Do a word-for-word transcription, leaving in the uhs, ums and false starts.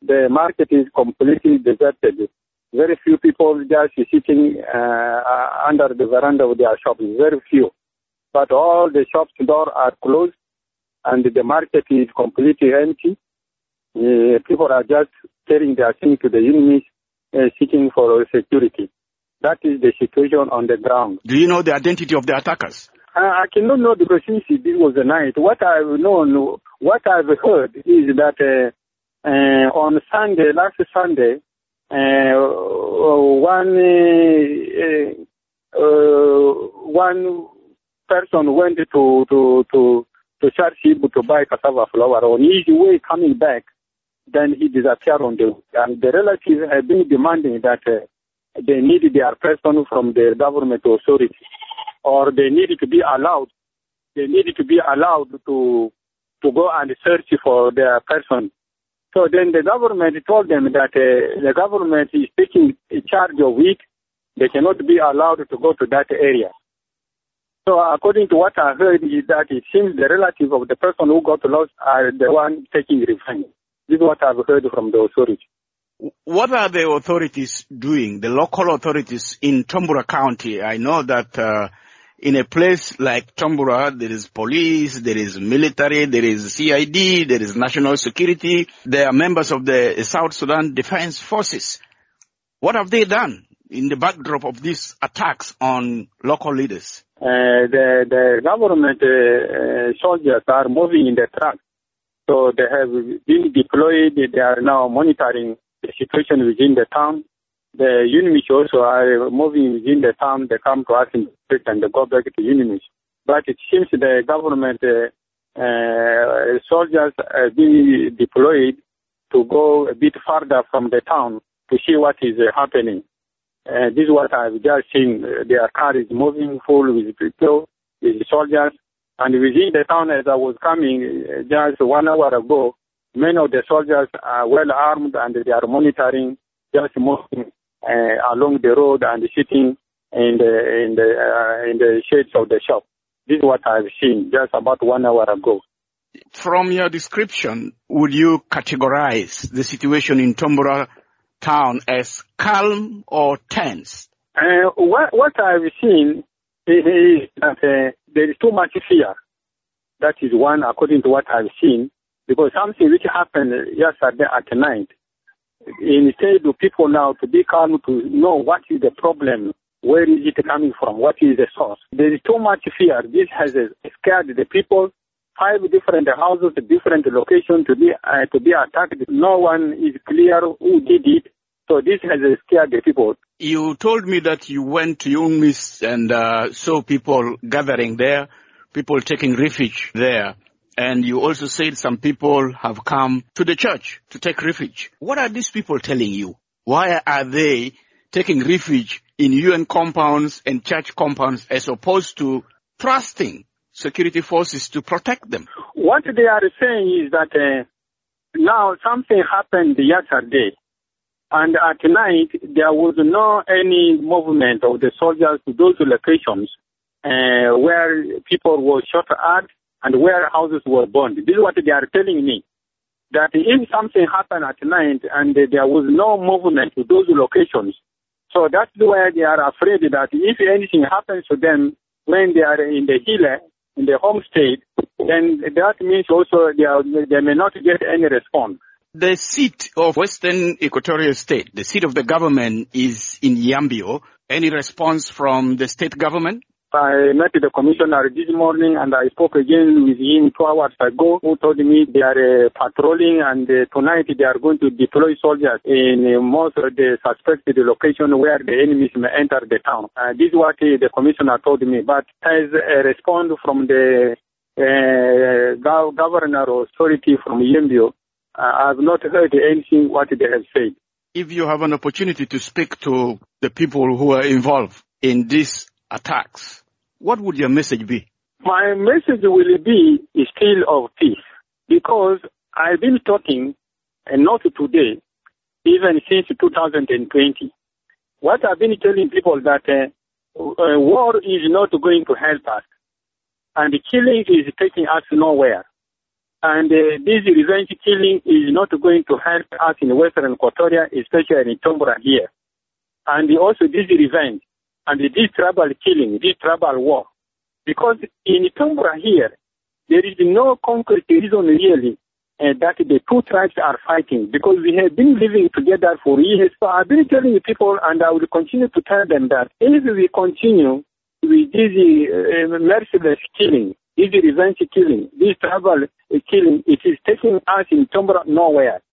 the market is completely deserted. Very few people just sitting uh, under the veranda of their shops, very few. But all the shops doors are closed and the market is completely empty. Uh, people are just carrying their things to the enemies, uh, seeking for security. That is the situation on the ground. Do you know the identity of the attackers? Uh, I cannot know because since this was the night. What I've known, what I've heard is that uh, uh, on Sunday, last Sunday, uh, one uh, uh, one person went to to to to Sharshibu to buy cassava flour. On his way coming back, then he disappeared on the and the relatives have been demanding that uh, they need their person from the government authority, or they need to be allowed. They need to be allowed to to go and search for their person. So then the government told them that uh, the government is taking charge of it. They cannot be allowed to go to that area. So according to what I heard is that it seems the relative of the person who got lost are the one taking revenge. This is what I've heard from the authorities. What are the authorities doing, the local authorities in Tambura County? I know that uh, in a place like Tambura, there is police, there is military, there is C I D, there is national security. There are members of the South Sudan Defense Forces. What have they done in the backdrop of these attacks on local leaders? Uh, the, the government uh, soldiers are moving in the track. So they have been deployed. They are now monitoring the situation within the town. The Unimis also are moving within the town. They come to us in the street and they go back to Unimis. But it seems the government uh, uh, soldiers are being deployed to go a bit further from the town to see what is uh, happening. Uh, this is what I've just seen. Their car is moving full with people, with soldiers. And within the town, as I was coming uh, just one hour ago, many of the soldiers are well armed and they are monitoring, just moving uh, along the road and sitting in the in the uh, in the shades of the shop. This is what I've seen just about one hour ago. From your description, would you categorize the situation in Tambura town as calm or tense? Uh, what, what I've seen is that uh, there is too much fear. That is one, according to what I've seen, because something which happened yesterday at night, instead of people now to be calm to know what is the problem, where is it coming from, what is the source. There is too much fear. This has scared the people. Five different houses, different locations to be uh, to be attacked. No one is clear who did it. So this has scared the people. You told me that you went to Unimis and uh, saw people gathering there, people taking refuge there. And you also said some people have come to the church to take refuge. What are these people telling you? Why are they taking refuge in U N compounds and church compounds as opposed to trusting security forces to protect them? What they are saying is that uh, now something happened yesterday. And at night, there was no any movement of the soldiers to those locations uh, where people were shot at and where houses were burned. This is what they are telling me, that if something happened at night and there was no movement to those locations, so that's why they are afraid that if anything happens to them when they are in the hill, in the home state, then that means also they, are, they may not get any response. The seat of Western Equatorial State, the seat of the government is in Yambio. Any response from the state government? I met the commissioner this morning and I spoke again with him two hours ago, who told me they are uh, patrolling and uh, tonight they are going to deploy soldiers in uh, most of the suspected location where the enemies may enter the town. Uh, this is what uh, the commissioner told me. But as a response from the uh, gov- governor or authority from Yambio, I have not heard anything what they have said. If you have an opportunity to speak to the people who are involved in these attacks, what would your message be? My message will be still of peace, because I've been talking, and not today, even since two thousand twenty. What I've been telling people that uh, uh, war is not going to help us, and killing is taking us nowhere. And uh, this revenge killing is not going to help us in Western Equatoria, especially in Tombora here. And also this revenge and this tribal killing, this tribal war. Because in Tombora here, there is no concrete reason really uh, that the two tribes are fighting, because we have been living together for years. So I've been telling people, and I will continue to tell them, that if we continue with this uh, merciless killing, this revenge killing, this tribal killing, it is taking us in Tombora nowhere.